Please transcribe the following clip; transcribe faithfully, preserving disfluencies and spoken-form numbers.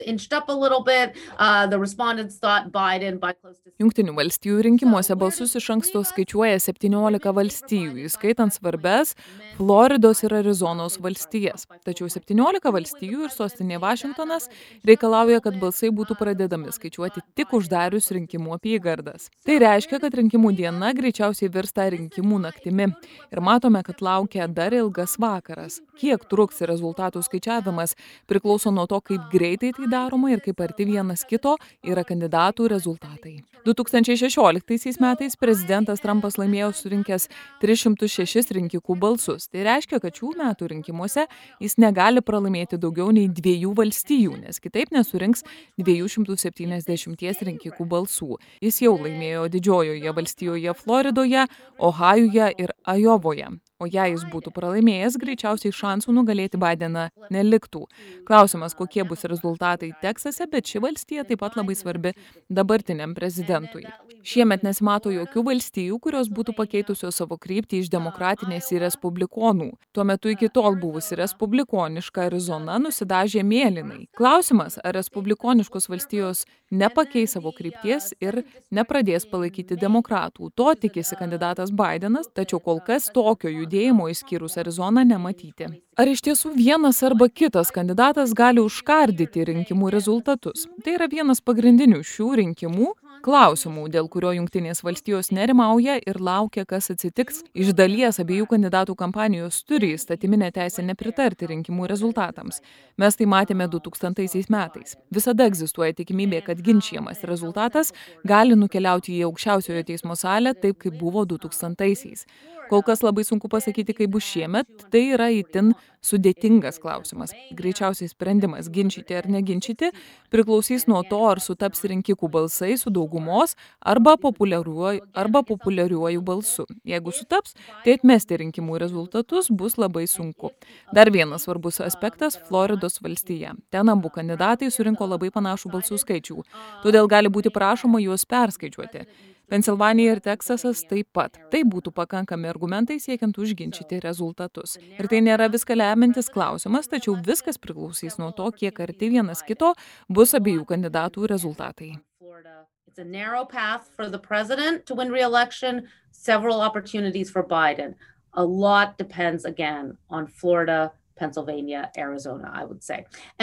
inched up a little bit. Uh, the respondents thought Biden by close to Jungtinių valstijų rinkimuose balsus iš anksto skaičiuoja septyniolika valstijų, įskaitant svarbes Floridos ir Arizonos valstijas. Tačiau septyniolika valstijų ir sostinė Vašingtonas reikalauja, kad balsai būtų pradedami skaičiuoti tik uždarius rinkimų apygardas. Tai reiškia, kad rinkimų diena greičiausiai virsta rinkimų naktimi. Ir matome, kad laukia dar ilgas vakaras. Kiek truks rezultatų skaičiavimas priklauso nuo to, kaip greitai tai daroma ir kaip arti vienas kito yra kandidatų rezultatai. du tūkstančiai šešioliktaisiais metais prezidentas Trumpas laimėjo surinkęs tris šimtus šešis rinkikų balsus. Tai reiškia, kad šių metų rinkimuose jis negali pralaimėti daugiau nei dviejų valstijų, nes kitaip nesurinks dviejų šimtų septyniasdešimties rinkikų balsų. Jis jau laimėjo Didžiojoje valstijoje Floridoje, Ohajuje ir Ajovoje. O jei jis būtų pralaimėjęs, greičiausiai šansų nugalėti Bideną neliktų. Klausimas, kokie bus rezultatai Teksase, bet ši valstija taip pat labai svarbi dabartiniam prezidentui. Šiemet nesimato jokių valstijų, kurios būtų pakeitusios savo kryptį iš demokratinės į respublikonų. Tuo metu iki tol buvusi respublikoniška Arizona nusidažė mėlynai. Klausimas, ar respublikoniškos valstijos nepakeis savo krypties ir nepradės palaikyti demokratų. To tikisi kandidatas Bidenas, tačiau kol kas tokio judėjimo išskyrus Arizoną nematyti. Ar iš tiesų vienas arba kitas kandidatas gali užkardyti rinkimų rezultatus? Tai yra vienas pagrindinių šių rinkimų klausimų, dėl kurio Jungtinės valstijos nerimauja ir laukia, kas atsitiks. Iš dalies abiejų kandidatų kampanijos turi įstatyminę teisę nepritarti rinkimų rezultatams. Mes tai matėme du tūkstantaisiais metais. Visada egzistuoja tikimybė, kad ginčijamas rezultatas gali nukeliauti į aukščiausiojo teismo salę, taip kaip buvo du tūkstantaisiais. Kol kas labai sunku pasakyti, kaip bus šiemet, tai yra itin sudėtingas klausimas. Greičiausiai sprendimas ginčyti ar neginčyti priklausys nuo to, ar sutaps rinkikų balsai su daugumos arba populiariuoju, arba populiariuoju balsu. Jeigu sutaps, tai atmesti rinkimų rezultatus bus labai sunku. Dar vienas svarbus aspektas – Floridos valstija. Ten abu kandidatai surinko labai panašų balsų skaičių, todėl gali būti prašoma juos perskaičiuoti. Pensilvanija ir Teksasas taip pat. Tai būtų pakankami argumentai siekiant užginčyti rezultatus. Ir tai nėra viską lemintis klausimas, tačiau viskas priklausys nuo to, kiek arti vienas kito bus abiejų kandidatų rezultatai. It's a narrow path for the president to win re-election, several opportunities for Biden. A lot depends again on Florida, Pennsylvania, Arizona, I would say.